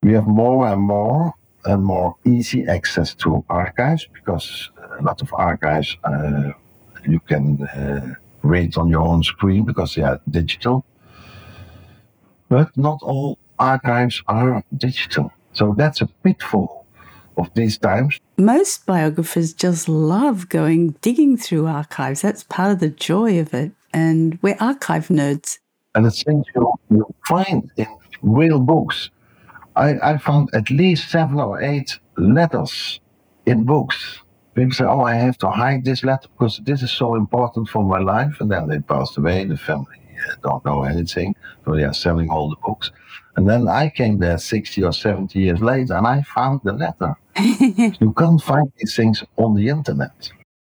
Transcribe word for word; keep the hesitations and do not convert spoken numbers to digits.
We have more and more and more easy access to archives because a lot of archives uh, you can uh, read on your own screen because they are digital. But not all archives are digital. So that's a pitfall of these times. Most biographers just love going digging through archives. That's part of the joy of it. And we're archive nerds. And it's things you, you find in real books. I, I found at least seven or eight letters in books. People say, oh, I have to hide this letter because this is so important for my life. And then they passed away. The family uh, don't know anything. So they are selling all the books. And then I came there sixty or seventy years later and I found the letter. You can't find these things on the internet.